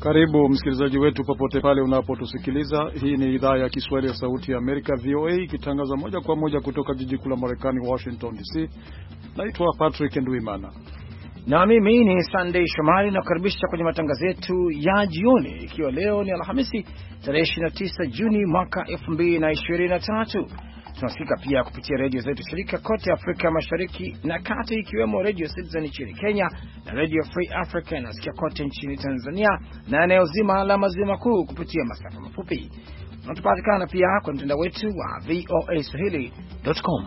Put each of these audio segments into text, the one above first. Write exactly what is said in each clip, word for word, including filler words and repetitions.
Karibu msikilizaji wetu popote pale unapotusikiliza. Hii ni idhaa ya Kiswahili ya Sauti ya Amerika V O A ikitangaza moja kwa moja kutoka jiji kuu la Marekani Washington D C. Naitwa Patrick Ndwimana. Na mimi ni Sunday Shomari na kukaribisha kwenye matangazo yetu ya jioni, ikiwa leo ni Alhamisi tarehe ishirini na tisa Juni mwaka elfu mbili na ishirini na tatu. Tunasikika pia kupitia redio zetu shirika kote Afrika Mashariki na Kati, ikiwemo Radio Citizen nchini Kenya na Radio Free Africa inasikia kote nchini Tanzania na eneo zima la maziwa makuu kupitia masafa mafupi. Tunatupatikana pia kwa mtandao wetu wa V O A Swahili dot com.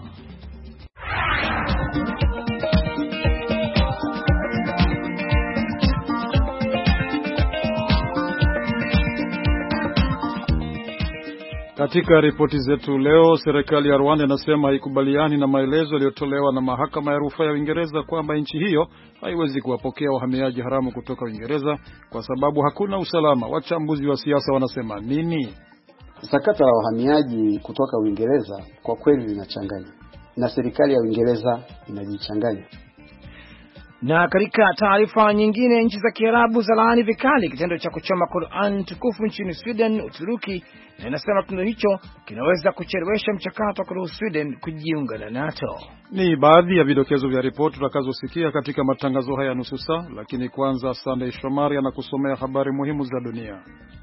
Katika ripoti zetu leo, serikali ya Rwanda inasema haikubaliani na maelezo yaliyotolewa na mahakama ya rufaa ya Uingereza kwamba nchi hiyo haiwezi kuwapokea wahamiaji haramu kutoka Uingereza kwa sababu hakuna usalama. Wachambuzi wa siasa wanasema nini? Sakata la wahamiaji kutoka Uingereza kwa kweli linachanganya, na serikali ya Uingereza inajichanganya. Na katika taarifa nyingine, nchi za Kiarabu zalaani vikali kitendo cha kuchoma Qur'an tukufu nchini Sweden, Uturuki, na inasema kitendo hicho kinaweza kuchelewesha mchakato wa kuruhusu Sweden kujiunga na NATO. Ni baadhi ya vidokezo vya ripoti tutakazosikia katika matangazo haya nusu saa, lakini kwanza Sunday Shomari anakusomea habari muhimu za dunia.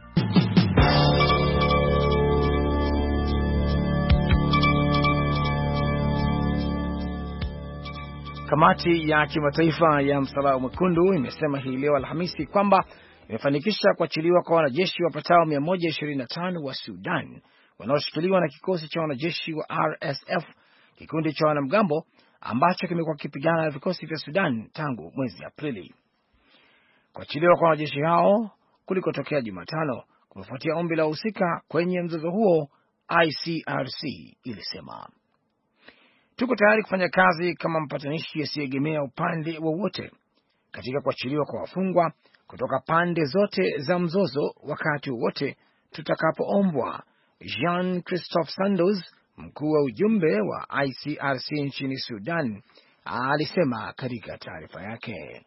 Kamati ya kimataifa ya Msalaba Mwekundu imesema hii leo Alhamisi kwamba imefanikisha kuachiliwa kwa wanajeshi wapatao mia moja ishirini na tano wa Sudan wanaoshikiliwa na kikosi cha wanajeshi wa R S F, kikundi cha wanamgambo ambacho kimekuwa kipigana na vikosi vya Sudan tangu mwezi Aprili. Kuachiliwa kwa wanajeshi hao kulikotokea Jumatano kumefuatia ombi la wahusika kwenye mzozo huo, I C R C ilisema. Tuko tayari kufanya kazi kama mpatanishi asiyeegemea upande wowote katika kuachiliwa kwa wafungwa kutoka pande zote za mzozo wakati wote tutakapoombwa, Jean-Christophe Sandos, mkuu wa ujumbe wa I C R C nchini Sudan, alisema katika taarifa yake.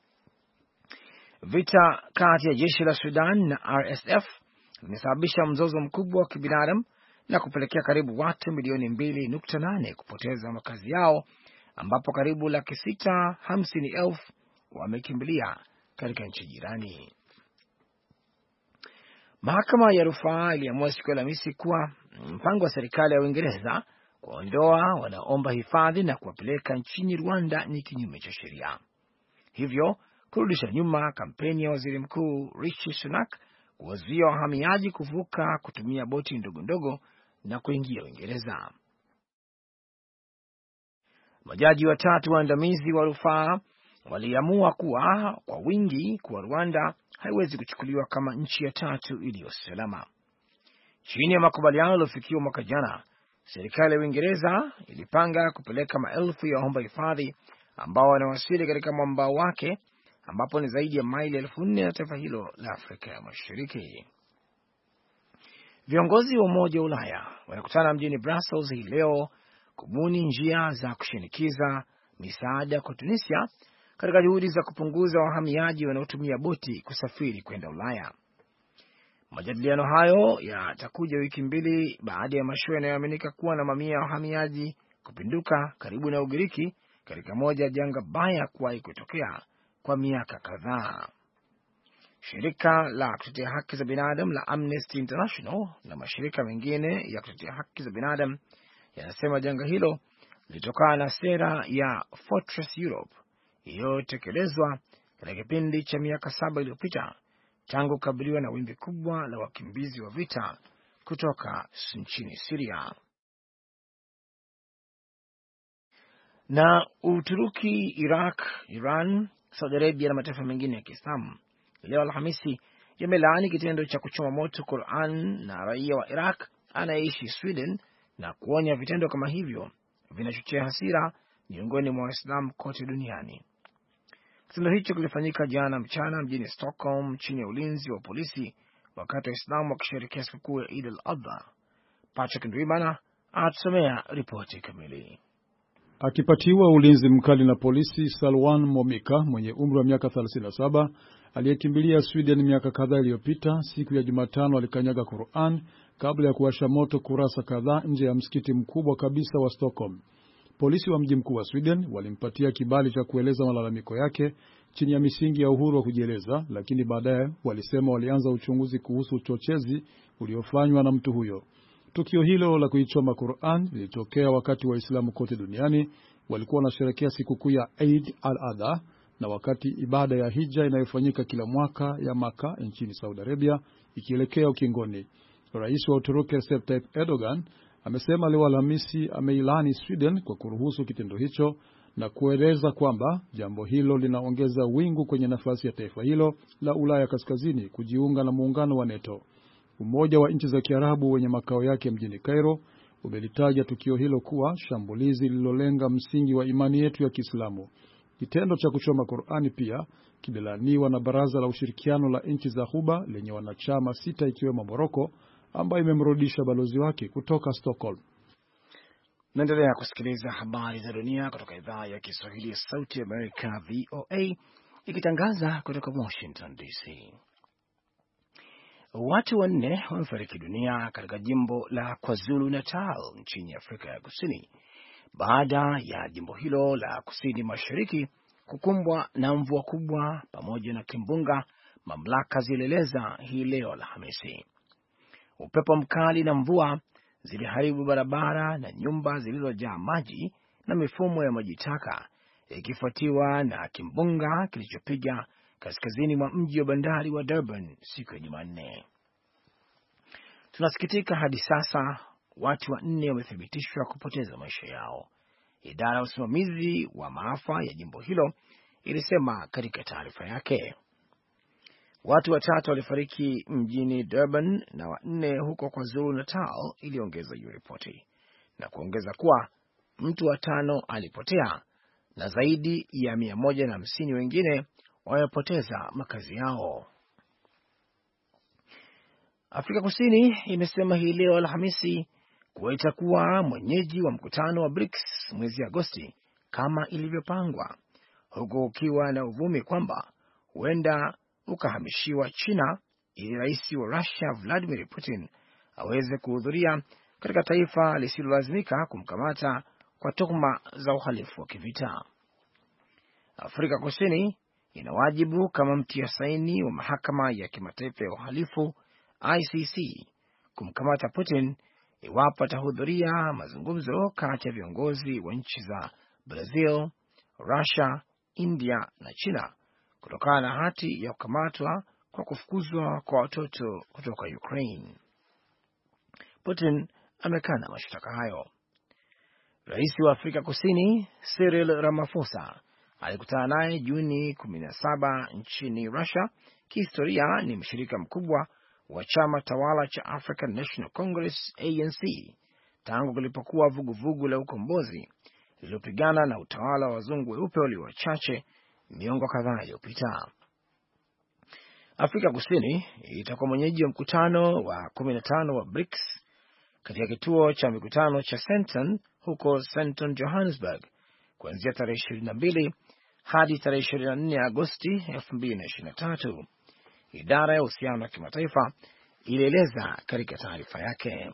Vita kati ya jeshi la Sudan na R S F vimesababisha mzozo mkubwa wa kibinadamu na kupelekea karibu watu milioni mbili nukta nane kupoteza makazi yao, ambapo karibu laki sita hamsini elfu wamekimbilia katika nchi jirani. Mahakama ya rufaa iliamua siku ya Alhamisi kuwa mpango wa serikali ya Uingereza kuondoa wanaomba hifadhi na kuwapeleka nchini Rwanda ni kinyume cha sheria, hivyo kurudisha nyuma kampeni ya waziri mkuu Rishi Sunak kuwazuia wahamiaji kuvuka kutumia boti ndogo ndogo na kuingia Uingereza. Majaji watatu waandamizi wa rufaa waliamua kuwa kwa wingi kuwa Rwanda haiwezi kuchukuliwa kama nchi ya tatu iliyo salama. Chini ya makubaliano yaliyofikiwa mwaka jana, serikali ya Uingereza ilipanga kupeleka maelfu ya waomba hifadhi ambao wanawasili katika mwambao wake, ambapo ni zaidi ya maili elfu nne na taifa hilo la Afrika ya Mashariki. Viongozi wa Umoja wa Ulaya wanakutana mjini Brussels hii leo kubuni njia za kushinikiza misaada kwa Tunisia katika juhudi za kupunguza wahamiaji wanaotumia boti kusafiri kwenda Ulaya. Majadiliano hayo yatakuja wiki mbili baada ya mashua yanayoaminika kuwa na mamia ya wahamiaji kupinduka karibu na Ugiriki katika moja ya janga baya kuwahi kutokea kwa miaka kadhaa. Shirika la kutetea haki za binadamu la Amnesty International na mashirika mengine ya kutetea haki za binadamu yanasema janga hilo lilitokana na sera ya Fortress Europe iliyotekelezwa katika kipindi cha miaka saba iliyopita tangu kukabiliwa na wimbi kubwa la wakimbizi wa vita kutoka nchini Syria. Na Uturuki, Iraq, Iran, Saudi Arabia na mataifa mengine ya Kiislamu leo Alhamisi yamelaani kitendo cha kuchoma moto Qur'an na raia wa Iraq anayeishi Sweden na kuonya vitendo kama hivyo vinachochea hasira miongoni mwa Waislamu kote duniani. Kitendo hicho kilifanyika jana mchana mjini Stockholm chini ya ulinzi wa polisi wakati Waislamu wakisherehekea sikukuu ya Eid al-Adha. Patrick Ndwimana atusomea ripoti kamili. Akipatiwa ulinzi mkali na polisi, Salwan Momika mwenye umri wa miaka thelathini na saba aliyekimbilia Sweden miaka kadhaa iliyopita, siku ya Jumatano alikanyaga Qur'an kabla ya kuwasha moto kurasa kadhaa nje ya msikiti mkubwa kabisa wa Stockholm. Polisi wa mji mkuu wa Sweden walimpatia kibali cha kueleza malalamiko yake chini ya misingi ya uhuru wa kujieleza, lakini baadaye walisema walianza uchunguzi kuhusu uchochezi uliofanywa na mtu huyo. Tukio hilo la kuichoma Qur'an lilitokea wakati Waislamu kote duniani walikuwa wanasherehekea sikukuu ya Eid al-Adha na wakati ibada ya hija inayofanyika kila mwaka ya Maka nchini Saudi Arabia ikielekea ukingoni. Rais wa Uturuki Recep Tayyip Erdogan amesema leo Alhamisi ameilani Sweden kwa kuruhusu kitendo hicho na kueleza kwamba jambo hilo linaongeza wingu kwenye nafasi ya taifa hilo la Ulaya Kaskazini kujiunga na muungano wa NATO. Umoja wa nchi za Kiarabu wenye makao yake mjini Cairo umelitaja tukio hilo kuwa shambulizi lililolenga msingi wa imani yetu ya Kiislamu. Kitendo cha kuchoma Qur'ani pia kimelaniwa na Baraza la Ushirikiano la Nchi za Ghuba lenye wanachama sita ikiwemo Morocco, ambayo imemrudisha balozi wake kutoka Stockholm. Naendelea kusikiliza habari za dunia kutoka idhaa ya Kiswahili ya Sauti ya Amerika V O A ikitangaza kutoka Washington D C. Watu wanne wamefariki dunia katika jimbo la KwaZulu Natal nchini Afrika ya Kusini baada ya jimbo hilo la kusini mashariki kukumbwa na mvua kubwa pamoja na kimbunga, mamlaka zilieleza hii leo Alhamisi. Upepo mkali na mvua ziliharibu barabara na nyumba zilizojaa maji na mifumo ya maji taka, ikifuatiwa na kimbunga kilichopiga kaskazini mwa mji wa bandari wa Durban siku ya Jumanne. Tunasikitika, hadi sasa watu wanne wamethibitishwa kupoteza maisha yao, idara ya usimamizi wa maafa ya jimbo hilo ilisema katika taarifa yake. Watu watatu walifariki mjini Durban na wanne huko KwaZulu Natal, iliongeza hiyo ripoti, na kuongeza kuwa mtu wa tano alipotea na zaidi ya mia moja na hamsini wengine wamepoteza makazi yao. Afrika Kusini imesema hii leo Alhamisi kuwa itakuwa mwenyeji wa mkutano wa BRICS mwezi Agosti kama ilivyopangwa, huku ukiwa na uvumi kwamba huenda ukahamishiwa China ili rais wa Russia Vladimir Putin aweze kuhudhuria katika taifa lisilolazimika kumkamata kwa tuhuma za uhalifu wa kivita. Afrika Kusini ina wajibu kama mtia saini wa mahakama ya kimataifa ya uhalifu I C C kumkamata Putin iwapo atahudhuria mazungumzo kati ya viongozi wa nchi za Brazil, Russia, India na China kutokana na hati ya kukamatwa kwa kufukuzwa kwa watoto kutoka Ukraine. Putin amekana mashtaka hayo. Rais wa Afrika Kusini Cyril Ramaphosa alikutana naye Juni kumi na saba nchini Russia. Kihistoria ni mshirika mkubwa wa chama tawala cha African National Congress A N C tangu kulipokuwa vuguvugu la ukombozi lililopigana na utawala wa wazungu weupe walio wachache miongo kadhaa iliyopita. Afrika Kusini itakuwa mwenyeji wa mkutano wa kumi na tano wa BRICS katika kituo cha mikutano cha Sandton huko Sandton, Johannesburg, kuanzia tarehe ishirini na mbili hadi tarehe ishirini na nne Agosti elfu mbili na ishirini na tatu. Idara ya uhusiano wa kimataifa ilieleza katika taarifa yake.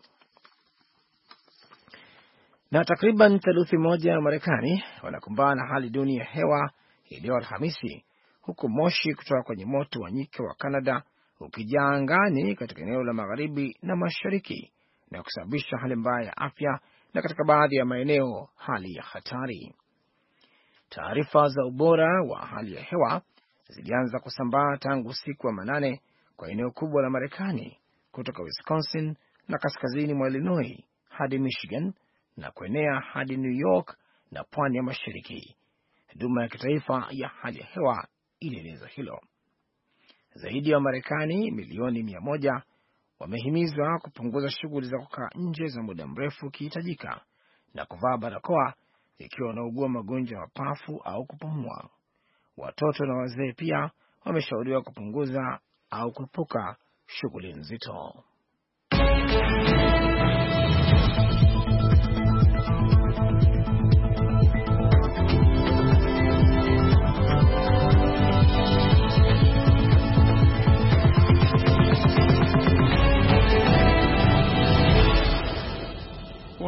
Na takriban theluthi moja ya Marekani wanakumbana na hali duni ya hewa leo Alhamisi, huku moshi kutoka kwenye moto wa nyika wa Canada ukijaa angani katika eneo la magharibi na mashariki na kusababisha hali mbaya ya afya na katika baadhi ya maeneo hali ya hatari. Taarifa za ubora wa hali ya hewa zilianza kusambaa tangu usiku wa manane kwa eneo kubwa la Marekani kutoka Wisconsin na kaskazini mwa Illinois hadi Michigan na kuenea hadi New York na pwani ya mashariki. Huduma ya kitaifa ya hali ya hewa ilieleza hilo. Zaidi ya Marekani milioni mia moja wamehimizwa kupunguza shughuli za kukaa nje za muda mrefu kihitajika na kuvaa barakoa ikiwa wanaugua magonjwa ya mapafu au kupumua. Watoto na wazee pia wameshauriwa kupunguza au kuepuka shughuli nzito.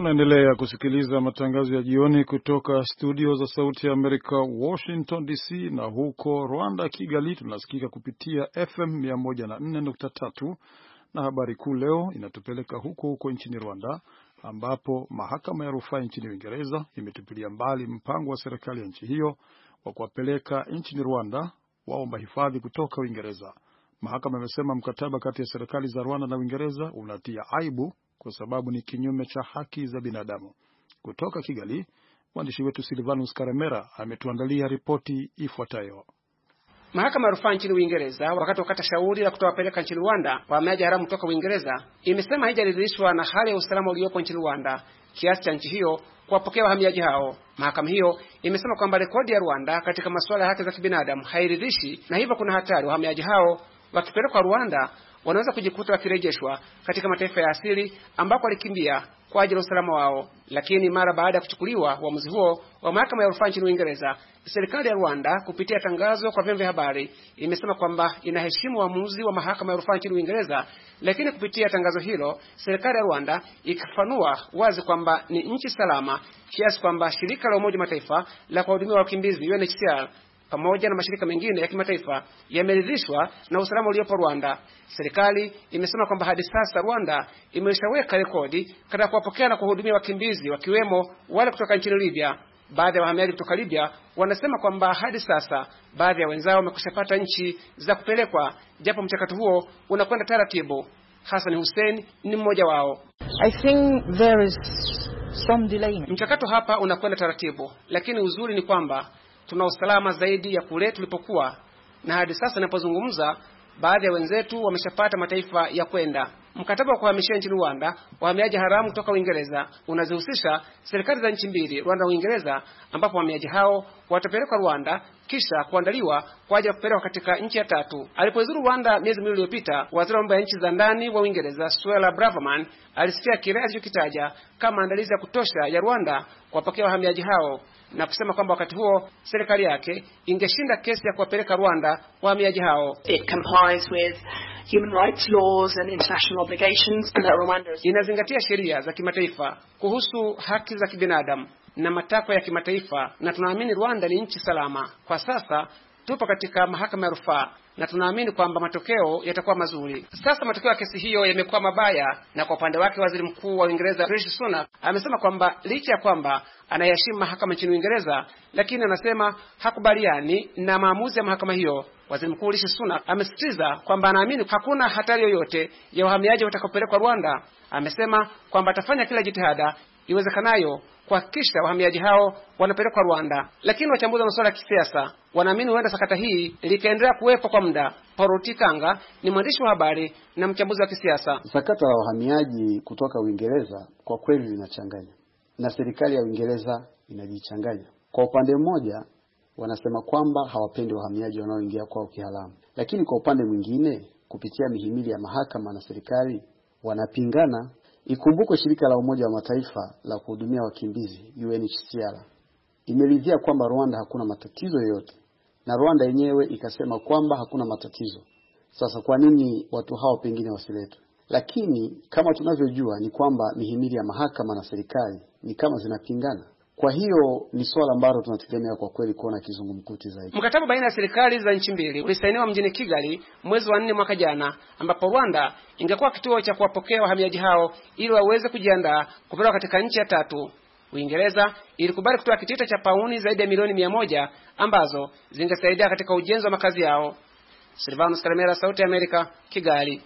Unaendelea kusikiliza matangazo ya jioni kutoka studio za Sauti ya Amerika, Washington D C, na huko Rwanda, Kigali, tunasikika kupitia F M mia moja na nne nukta tatu, na habari kuu leo inatupeleka huko huko nchini Rwanda, ambapo mahakama ya rufaa nchini Uingereza imetupilia mbali mpango wa serikali ya nchi hiyo wa kuwapeleka nchini Rwanda waomba hifadhi kutoka Uingereza. Mahakama imesema mkataba kati ya serikali za Rwanda na Uingereza unatia aibu kwa sababu ni kinyume cha haki za binadamu. Kutoka Kigali, mwandishi wetu Silvanus Karemera ametuandalia ripoti ifuatayo. Mahakama ya rufaa nchini Uingereza, wakati wakata shauri la kutowapeleka nchini Rwanda wahamiaji haramu kutoka Uingereza, imesema haijaridhishwa na hali ya usalama uliopo nchini Rwanda kiasi cha nchi hiyo kuwapokea wahamiaji hao. Mahakama hiyo imesema kwamba rekodi ya Rwanda katika masuala ya haki za kibinadamu hairidhishi, na hivyo kuna hatari wahamiaji hao wakipelekwa Rwanda wanaweza kujikuta wakirejeshwa katika mataifa ya asili ambako walikimbia kwa ajili ya usalama wao. Lakini mara baada ya kuchukuliwa uamuzi huo wa mahakama ya rufaa nchini Uingereza, serikali ya Rwanda kupitia tangazo kwa vyombo vya habari imesema kwamba inaheshimu uamuzi wa mahakama ya rufaa nchini Uingereza. Lakini kupitia tangazo hilo, serikali ya Rwanda ikafanua wazi kwamba ni nchi salama kiasi kwamba shirika la Umoja Mataifa la kuhudumia wakimbizi U N H C R pamoja na mashirika mengine ya kimataifa yameridhishwa na usalama uliopo Rwanda. Serikali imesema kwamba hadi sasa Rwanda imeshaweka rekodi katika kuwapokea na kuhudumia wakimbizi wakiwemo wale kutoka nchini Libya. Baadhi ya wahamiaji kutoka Libya wanasema kwamba hadi sasa baadhi ya wenzao wamekushapata nchi za kupelekwa, japo mchakato huo unakwenda taratibu. Hassan Hussein ni mmoja wao. I think there is some delay. Mchakato hapa unakwenda taratibu, lakini uzuri ni kwamba tuna usalama zaidi ya kule tulipokuwa, na hadi sasa ninapozungumza baadhi ya wenzetu wameshapata mataifa ya kwenda. Mkataba wa kuhamishia nchini Rwanda wahamiaji haramu kutoka Uingereza unazihusisha serikali za nchi mbili, Rwanda na Uingereza, ambapo wahamiaji hao watapelekwa Rwanda kisha kuandaliwa kwa ajili ya kupelekwa katika nchi ya tatu. Alipozuru Rwanda miezi miwili iliyopita, waziri wa mambo ya nchi za ndani wa Uingereza Suella Braverman alisifia kile alichokitaja kama maandalizi ya kutosha ya Rwanda kuwapokea wahamiaji hao, na kusema kwamba wakati huo serikali yake ingeshinda kesi ya kuwapeleka Rwanda wahamiaji hao. It complies with human rights laws and international obligations, and that Rwanda is... inazingatia sheria za kimataifa kuhusu haki za kibinadamu na matakwa ya kimataifa, na tunaamini Rwanda ni nchi salama. Kwa sasa tupo katika mahakama ya rufaa na tunaamini kwamba matokeo yatakuwa mazuri. Sasa matokeo ya kesi hiyo yamekuwa mabaya, na kwa upande wake waziri mkuu wa Uingereza Rishi Sunak amesema kwamba licha ya kwamba anayaheshimu mahakama nchini Uingereza, lakini anasema hakubaliani na maamuzi ya mahakama hiyo. Waziri mkuu Rishi Sunak amesisitiza kwamba anaamini hakuna hatari yoyote ya wahamiaji watakaopelekwa Rwanda. Amesema kwamba atafanya kila jitihada iwezekanayo kuhakikisha wahamiaji hao wanapelekwa Rwanda. Lakini wachambuzi wa masuala ya kisiasa wanaamini huenda sakata hii likaendelea kuwepo kwa muda. Paul Rutikanga ni mwandishi wa habari na mchambuzi wa kisiasa. Sakata la wahamiaji kutoka Uingereza kwa kweli linachanganya, na serikali ya Uingereza inajichanganya. Kwa upande mmoja wanasema kwamba hawapendi wahamiaji wanaoingia kwao kiharamu, lakini kwa upande mwingine kupitia mihimili ya mahakama na serikali wanapingana. Ikumbukwe shirika la Umoja wa Mataifa la kuhudumia wakimbizi U N H C R imeridhia kwamba Rwanda hakuna matatizo yoyote, na Rwanda yenyewe ikasema kwamba hakuna matatizo. Sasa kwa nini watu hao pengine wasiletwe? Lakini kama tunavyojua ni kwamba mihimili ya mahakama na serikali ni kama zinapingana. Kwa hiyo ni swala ambalo tunategemea kwa kweli kuona kizungumkuti zaidi. Mkataba baina ya serikali za nchi mbili ulisainiwa mjini Kigali mwezi wa nne mwaka jana, ambapo Rwanda ingekuwa kituo cha kuwapokea wahamiaji hao ili waweze kujiandaa kupelekwa katika nchi ya tatu. Uingereza ilikubali kutoa kitita cha pauni zaidi ya milioni mia moja ambazo zingesaidia katika ujenzi wa makazi yao. Silvanus Karemera, Sauti ya Amerika, Kigali.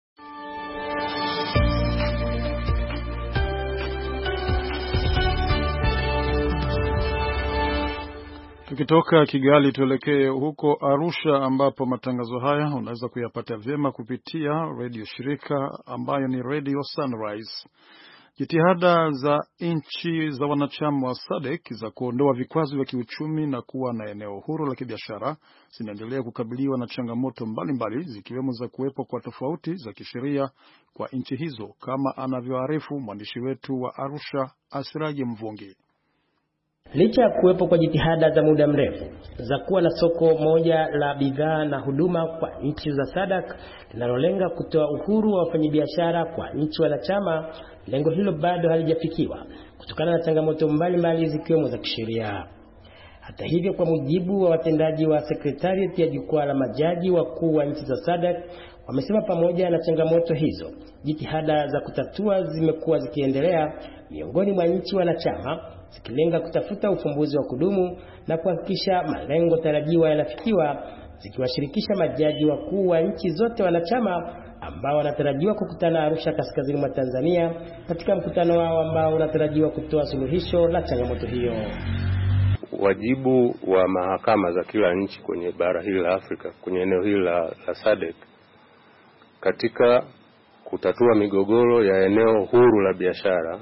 Tukitoka Kigali tuelekee huko Arusha, ambapo matangazo haya unaweza kuyapata vyema kupitia radio shirika ambayo ni Radio Sunrise. Jitihada za nchi za wanachama wa S A D C za kuondoa vikwazo vya kiuchumi na kuwa na eneo huru la kibiashara zinaendelea kukabiliwa na changamoto mbalimbali, zikiwemo za kuwepo kwa tofauti za kisheria kwa nchi hizo, kama anavyoarifu mwandishi wetu wa Arusha Asiraji Mvungi. Licha ya kuwepo kwa jitihada za muda mrefu za kuwa na soko moja la bidhaa na huduma kwa nchi za SADC linalolenga kutoa uhuru wa wafanyabiashara kwa nchi wanachama, lengo hilo bado halijafikiwa kutokana na changamoto mbalimbali zikiwemo za kisheria. Hata hivyo, kwa mujibu wa watendaji wa Secretariat ya Jukwaa la Majaji Wakuu wa nchi za SADC, wamesema pamoja na changamoto hizo, jitihada za kutatua zimekuwa zikiendelea miongoni mwa nchi wanachama, zikilenga kutafuta ufumbuzi wa kudumu na kuhakikisha malengo tarajiwa yanafikiwa, zikiwashirikisha majaji wakuu wa nchi zote wanachama ambao wanatarajiwa kukutana Arusha, kaskazini mwa Tanzania, katika mkutano wao ambao unatarajiwa kutoa suluhisho la changamoto hiyo. Wajibu wa mahakama za kila nchi kwenye bara hili la Afrika, kwenye eneo hili la, la SADC, katika kutatua migogoro ya eneo huru la biashara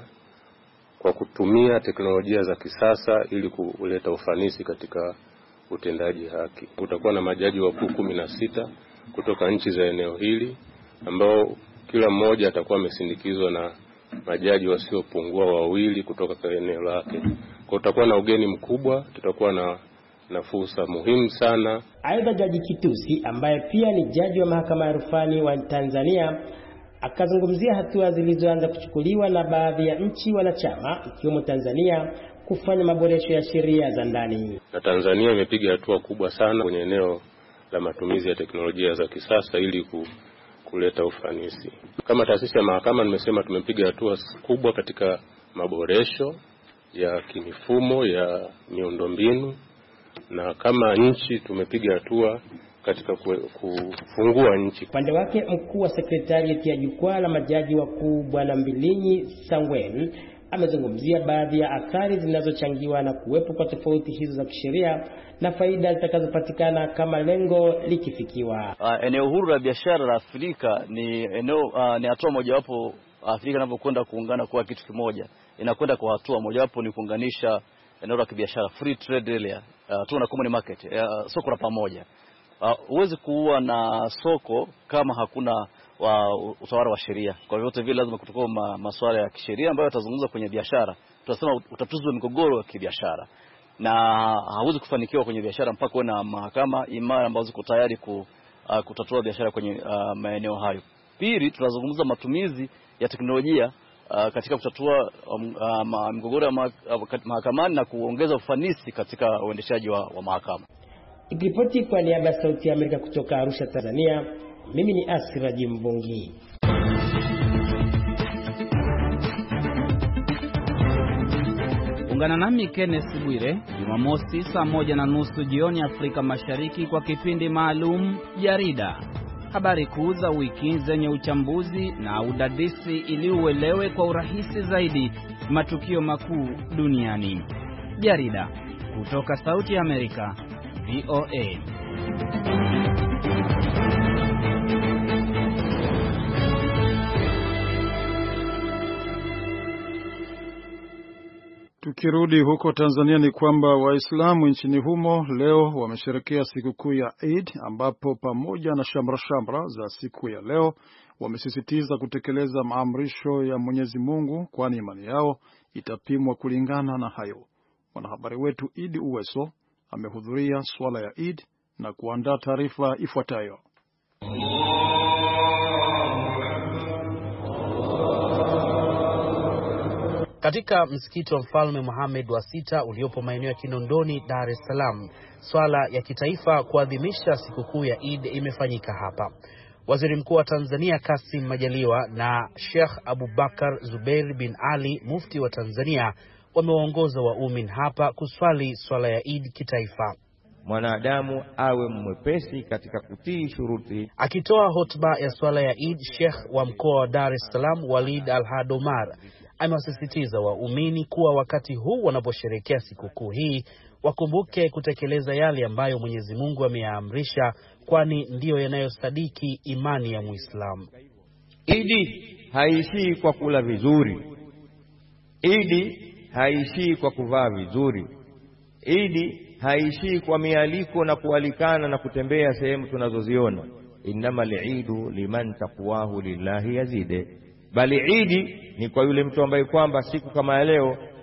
kwa kutumia teknolojia za kisasa ili kuleta ufanisi katika utendaji haki. Kutakuwa na majaji wakuu kumi na sita kutoka nchi za eneo hili, ambao kila mmoja atakuwa amesindikizwa na majaji wasiopungua wawili kutoka kwa eneo lake. Kwa utakuwa na ugeni mkubwa, tutakuwa na na fursa muhimu sana. Aidha, Jaji Kitusi ambaye pia ni jaji wa mahakama ya rufani wa Tanzania akazungumzia hatua zilizoanza kuchukuliwa na baadhi ya nchi wanachama ikiwemo Tanzania kufanya maboresho ya sheria za ndani. Na Tanzania imepiga hatua kubwa sana kwenye eneo la matumizi ya teknolojia za kisasa ili ku, kuleta ufanisi. Kama taasisi ya mahakama nimesema tumepiga hatua kubwa katika maboresho ya kimifumo ya miundombinu, na kama nchi tumepiga hatua katika kufungua nchi. Upande wake, mkuu wa Secretariat ya Jukwaa la Majaji Wakuu Bwana Mbilinyi Sangwen amezungumzia baadhi ya athari zinazochangiwa na kuwepo kwa tofauti hizo za kisheria na faida zitakazopatikana kama lengo likifikiwa. Uh, eneo huru la biashara la Afrika ni eneo uh, ni hatua mojawapo Afrika inapokwenda kuungana kuwa kitu kimoja. Inakwenda kwa hatua mojawapo ni kuunganisha eneo la kibiashara, free trade area, uh, tuna common market, uh, soko la pamoja. Huwezi uh, kuwa na soko kama hakuna wa utawala wa sheria. Kwa hivyo vile lazima kutoka ma, masuala ya kisheria ambayo yatazungumza kwenye biashara. Tunasema utatuzi wa migogoro ya kibiashara. Na hauwezi kufanikiwa kwenye biashara mpaka uwe na mahakama imara ambazo ziko tayari ku, uh, kutatua biashara kwenye uh, maeneo hayo. Pili, tunazungumza matumizi ya teknolojia uh, katika kutatua um, uh, migogoro ya mahakamani na kuongeza ufanisi katika uendeshaji wa, wa mahakama. Ikiripoti kwa niaba ya Sauti ya Amerika kutoka Arusha, Tanzania, mimi ni Asiraji Mbungi. Ungana nami Kenneth Bwire Jumamosi saa moja na nusu jioni Afrika Mashariki kwa kipindi maalum Jarida. Habari kuu za wiki zenye uchambuzi na udadisi ili uelewe kwa urahisi zaidi matukio makuu duniani. Jarida kutoka Sauti ya Amerika, V O A. Tukirudi huko Tanzania ni kwamba Waislamu nchini humo leo wamesherehekea sikukuu ya Eid, ambapo pamoja na shamra shamra za siku ya leo wamesisitiza kutekeleza maamrisho ya Mwenyezi Mungu, kwani imani yao itapimwa kulingana na hayo. Mwanahabari wetu Idi Uweso amehudhuria swala ya Eid na kuandaa taarifa ifuatayo. Katika msikiti wa Mfalme Mohamed wa sita uliopo maeneo ya Kinondoni, Dar es Salaam, swala ya kitaifa kuadhimisha sikukuu ya Eid imefanyika hapa. Waziri Mkuu wa Tanzania Kassim Majaliwa na Sheikh Abubakar Zubeir bin Ali, mufti wa Tanzania, wamewaongoza waumini hapa kuswali swala ya Eid kitaifa. Mwanadamu awe mwepesi katika kutii shuruti. Akitoa hotuba ya swala ya Eid, Sheikh wa mkoa wa Dar es Salaam Walid Al-Hadomar amewasisitiza waumini kuwa wakati huu wanaposherehekea sikukuu hii wakumbuke kutekeleza yale ambayo Mwenyezi Mungu ameyaamrisha, kwani ndiyo yanayosadiki imani ya Muislamu. Idi haishii kwa kula vizuri. Idi haishii kwa kuvaa vizuri. Idi haishii kwa mialiko na kualikana na kutembea sehemu tunazoziona. Innamal idu liman taqwahu lillahi yazide. Bali Idi ni kwa yule mtu ambaye kwamba siku kama ya leo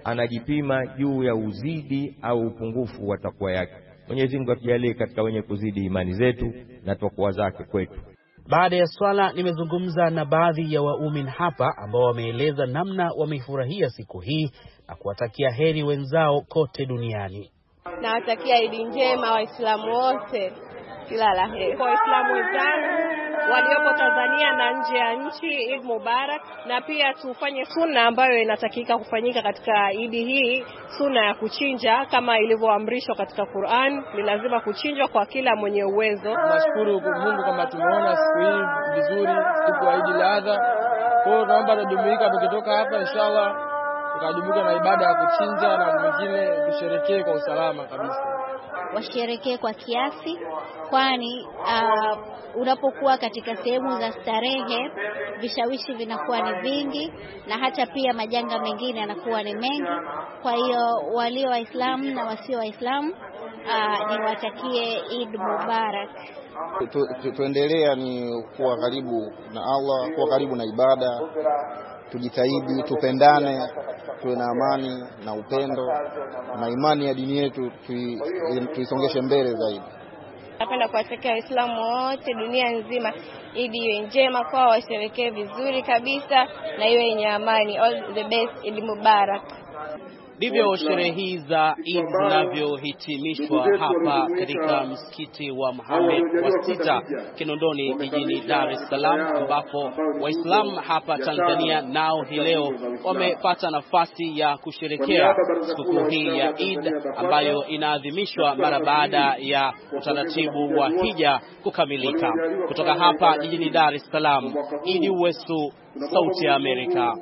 anajipima juu ya uzidi au upungufu wa takwa yake. Mwenyezi Mungu atujalie katika wenye kuzidi imani zetu na takwa zake kwetu. Baada ya swala nimezungumza na baadhi ya waumini hapa ambao wameeleza namna wameifurahia siku hii na kuwatakia heri wenzao kote duniani. Nawatakia Idi njema Waislamu wote, kila la heri. Kwa Waislamu wenzangu waliopo Tanzania na nje ya nchi, Eid Mubarak. Na pia tufanye sunna ambayo inatakika kufanyika katika Idi hii, sunna ya kuchinja kama ilivyoamrishwa katika Qur'an. Ni lazima kuchinjwa kwa kila mwenye uwezo. Nashukuru Mungu kama tumeona siku hii vizuri, siku ya Eid al-Adha. Kwa hiyo naomba tujumuika tukitoka hapa inshallah, tukajumuika na ibada ya kuchinja na mwingine tusherekee kwa usalama kabisa. Washerekee kwa kiasi, kwani uh, unapokuwa katika sehemu za starehe vishawishi vinakuwa ni vingi na hata pia majanga mengine yanakuwa ni mengi. Kwa hiyo walio Waislamu na wasio Waislamu uh, niwatakie Eid Mubarak. Tu, tu, tuendelea ni kuwa karibu na Allah, kuwa karibu na ibada, tujitahidi, tupendane, tuwe na amani na upendo na imani ya dini yetu tuisongeshe mbele zaidi. Napenda kuwatakia Waislamu wote dunia nzima Eid iwe njema kwao, washerekee vizuri kabisa na iwe yenye amani. All the best, Eid Mubarak. Ndivyo sherehe hizi za Eid zinavyohitimishwa hapa katika msikiti wa Mohamed wa sita Kinondoni jijini Dar es Salaam, ambapo Waislamu hapa Tanzania nao hii leo wamepata nafasi ya kusherekea sikukuu hii ya Eid ambayo inaadhimishwa mara baada ya utaratibu wa hija kukamilika. Kutoka hapa jijini Dar es Salaam, Idi Uwesu, Sauti ya Amerika.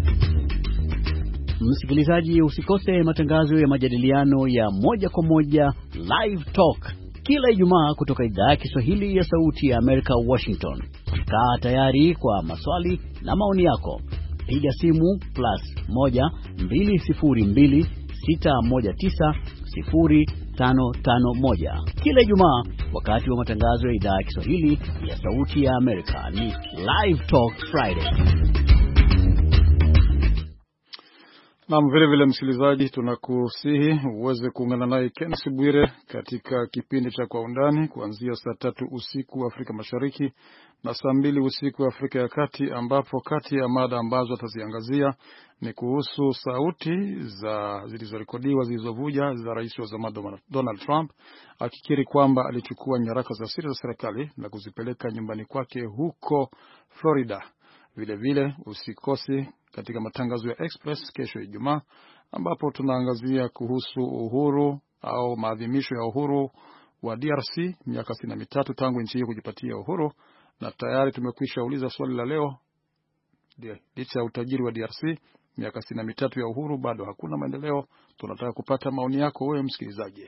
Msikilizaji, usikose matangazo ya majadiliano ya moja kwa moja Live Talk kila Ijumaa kutoka idhaa ya Kiswahili ya Sauti ya Amerika, Washington. Kaa tayari kwa maswali na maoni yako. Piga simu plus moja mbili sifuri mbili sita moja tisa sifuri tano tano moja kila Ijumaa wakati wa matangazo ya idhaa ya Kiswahili ya Sauti ya Amerika. Ni Live Talk Friday. Na vile vile msikilizaji, tunakusihi uweze kuungana naye Kenneth Bwire katika kipindi cha Kwa Undani kuanzia saa tatu usiku Afrika Mashariki na saa mbili usiku Afrika ya Kati, ambapo kati ya mada ambazo ataziangazia ni kuhusu sauti za zilizorekodiwa zilizovuja za rais wa zamani Donald Trump akikiri kwamba alichukua nyaraka za siri za serikali na kuzipeleka nyumbani kwake huko Florida. Vile vile usikosi katika matangazo ya Express kesho Ijumaa, ambapo tunaangazia kuhusu uhuru au maadhimisho ya uhuru wa D R C, miaka sitini na mitatu tangu nchi hiyo kujipatia uhuru. Na tayari tumekwisha uliza swali la leo, licha ya utajiri wa D R C, miaka sitini na mitatu ya uhuru, bado hakuna maendeleo. Tunataka kupata maoni yako wewe msikilizaji.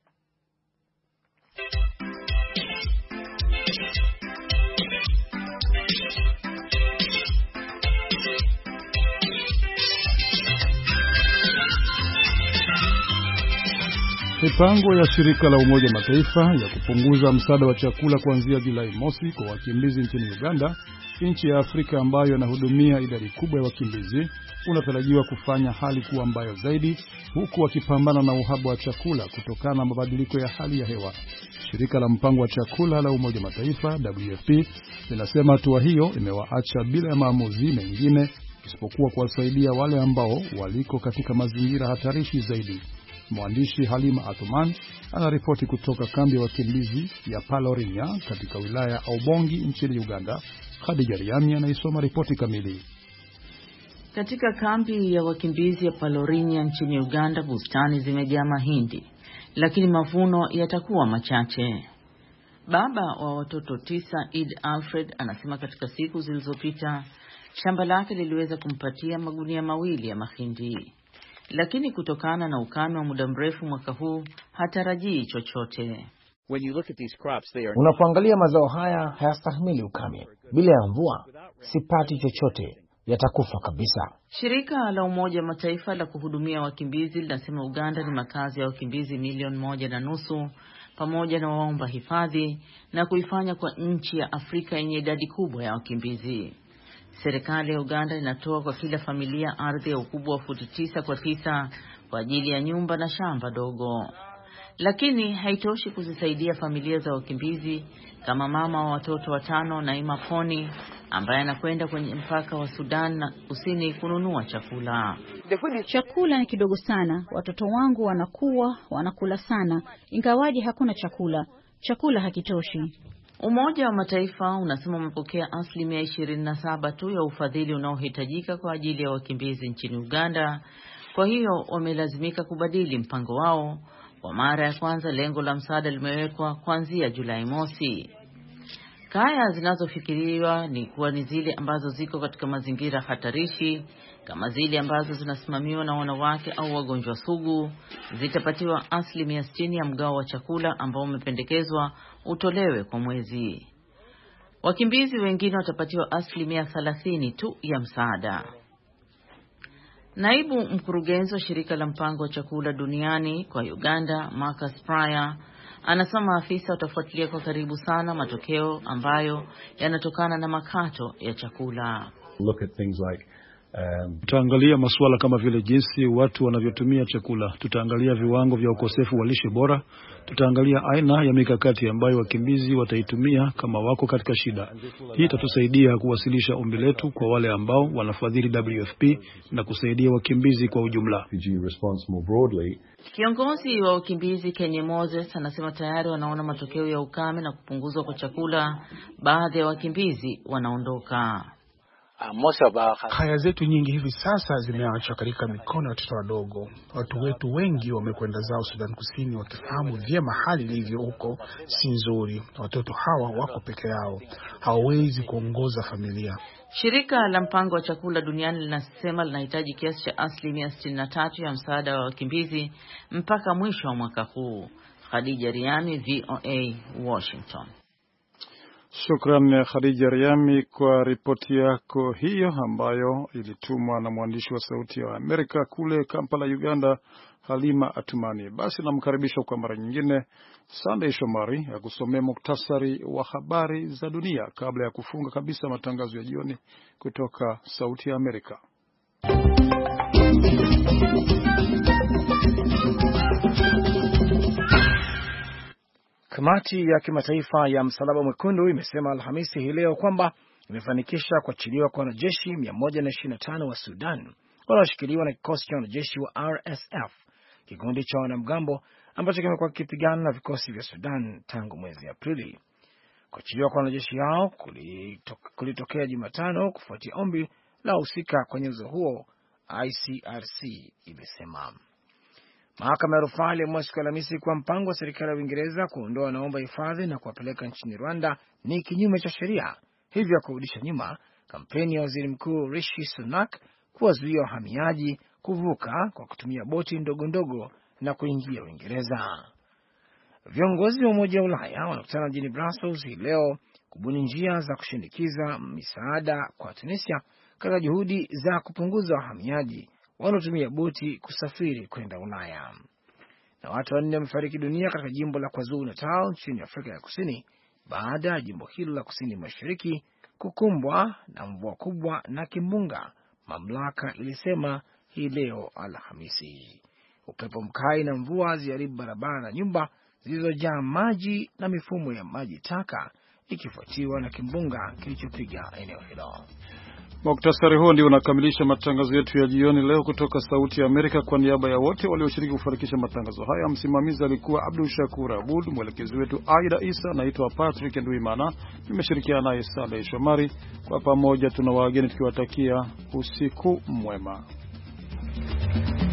Mipango ya shirika la Umoja Mataifa ya kupunguza msaada wa chakula kuanzia Julai mosi kwa wakimbizi nchini Uganda, nchi ya Afrika ambayo inahudumia idadi kubwa ya wakimbizi, unatarajiwa kufanya hali kuwa mbaya zaidi, huku wakipambana na uhaba wa chakula kutokana na mabadiliko ya hali ya hewa. Shirika la mpango wa chakula la Umoja Mataifa W F P linasema hatua hiyo imewaacha bila ya maamuzi mengine isipokuwa kuwasaidia wale ambao waliko katika mazingira hatarishi zaidi. Mwandishi Halima Atuman anaripoti kutoka kambi ya wakimbizi ya Palorinya katika wilaya ya Obongi nchini Uganda. Khadija Riami anaisoma ripoti kamili. Katika kambi ya wakimbizi ya Palorinya nchini Uganda, bustani zimejaa mahindi, lakini mavuno yatakuwa machache. Baba wa watoto tisa, Eid Alfred, anasema katika siku zilizopita shamba lake liliweza kumpatia magunia mawili ya mahindi, lakini kutokana na ukame wa muda mrefu mwaka huu hatarajii chochote. Unapoangalia mazao haya hayastahimili ukame. Bila ya mvua sipati chochote, yatakufa kabisa. Shirika la Umoja Mataifa la kuhudumia wakimbizi linasema Uganda ni makazi ya wakimbizi milioni moja na nusu pamoja na waomba hifadhi, na kuifanya kwa nchi ya Afrika yenye idadi kubwa ya wakimbizi. Serikali ya Uganda inatoa kwa kila familia ardhi ya ukubwa wa futi tisa kwa tisa kwa ajili ya nyumba na shamba dogo. Lakini haitoshi kuzisaidia familia za wakimbizi kama mama wa watoto watano Naima Poni ambaye anakwenda kwenye mpaka wa Sudan na Kusini kununua chakula. Chakula ni kidogo sana. Watoto wangu wanakuwa wanakula sana ingawaji hakuna chakula. Chakula hakitoshi. Umoja wa Mataifa unasema umepokea asilimia ishirini na saba tu ya ufadhili unaohitajika kwa ajili ya wakimbizi nchini Uganda. Kwa hiyo wamelazimika kubadili mpango wao. Kwa mara ya kwanza lengo la msaada limewekwa kuanzia Julai mosi. Kaya zinazofikiriwa ni kuwa ni zile ambazo ziko katika mazingira hatarishi, kama zile ambazo zinasimamiwa na wanawake au wagonjwa sugu, zitapatiwa asilimia sitini ya mgao wa chakula ambao umependekezwa utolewe kwa mwezi. Wakimbizi wengine watapatiwa asilimia thelathini tu ya msaada. Naibu mkurugenzi wa shirika la mpango wa chakula duniani kwa Uganda, Marcus Pryor, anasema maafisa watafuatilia kwa karibu sana matokeo ambayo yanatokana na makato ya chakula. Look at things like Um, tutaangalia masuala kama vile jinsi watu wanavyotumia chakula. Tutaangalia viwango vya ukosefu wa lishe bora. Tutaangalia aina ya mikakati ambayo wakimbizi wataitumia kama wako katika shida. Hii itatusaidia kuwasilisha ombi letu kwa wale ambao wanafadhili W F P na kusaidia wakimbizi kwa ujumla. Kiongozi wa wakimbizi Kenye Moses anasema tayari wanaona matokeo ya ukame na kupunguzwa kwa chakula. Baadhi ya wakimbizi wanaondoka. Kaya zetu nyingi hivi sasa zimeachwa katika mikono ya watoto wadogo. Watu wetu wengi wamekwenda zao Sudan Kusini wakifahamu vyema hali ilivyo huko si nzuri. Watoto hawa wako peke yao, hawawezi kuongoza familia. Shirika la mpango wa chakula duniani linasema linahitaji kiasi cha asilimia sitini na tatu ya msaada wa wakimbizi mpaka mwisho wa mwaka huu. Khadija Riami, V O A, Washington. Shukran Khadija Riami kwa ripoti yako hiyo ambayo ilitumwa na mwandishi wa Sauti ya Amerika kule Kampala, Uganda, Halima Atumani. Basi namkaribisha kwa mara nyingine Sunday Shomari akusomea muktasari wa habari za dunia kabla ya kufunga kabisa matangazo ya jioni kutoka Sauti ya Amerika. Kamati ya kimataifa ya Msalaba Mwekundu imesema Alhamisi hii leo kwamba imefanikisha kuachiliwa kwa wanajeshi mia moja na ishirini na tano wa Sudan wanaoshikiliwa na kikosi cha wanajeshi wa R S F, kikundi cha wanamgambo ambacho kimekuwa kikipigana na vikosi vya Sudan tangu mwezi Aprili. Kuachiliwa kwa wanajeshi hao kulitokea Jumatano kufuatia ombi la wahusika kwenye mzozo huo, I C R C imesema. Mahakama ya rufaa iliamua siku ya Alhamisi kwa mpango wa serikali ya Uingereza kuondoa wanaomba hifadhi na kuwapeleka nchini Rwanda ni kinyume cha sheria, hivyo kurudisha nyuma kampeni ya waziri mkuu Rishi Sunak kuwazuia wahamiaji kuvuka kwa kutumia boti ndogo ndogo na kuingia Uingereza. Viongozi wa Umoja wa Ulaya wanakutana mjini Brussels hii leo kubuni njia za kushindikiza misaada kwa Tunisia katika juhudi za kupunguza wahamiaji wanaotumia boti kusafiri kwenda Ulaya. Na watu wanne wamefariki dunia katika jimbo la KwaZulu Natal nchini Afrika ya Kusini baada ya jimbo hilo la kusini mashariki kukumbwa na mvua kubwa na kimbunga, mamlaka ilisema hii leo Alhamisi. Upepo mkali na mvua ziliharibu barabara na nyumba zilizojaa maji na mifumo ya maji taka, ikifuatiwa na kimbunga kilichopiga eneo hilo. Muktasari huo ndio unakamilisha matangazo yetu ya jioni leo kutoka Sauti ya Amerika. Kwa niaba ya wote walioshiriki kufanikisha matangazo haya, msimamizi alikuwa Abdul Shakur Abud, mwelekezi wetu Aida Isa, naitwa Patrick Nduimana, nimeshirikiana naye Sunday Shomari. Kwa pamoja tuna wageni tukiwatakia usiku mwema.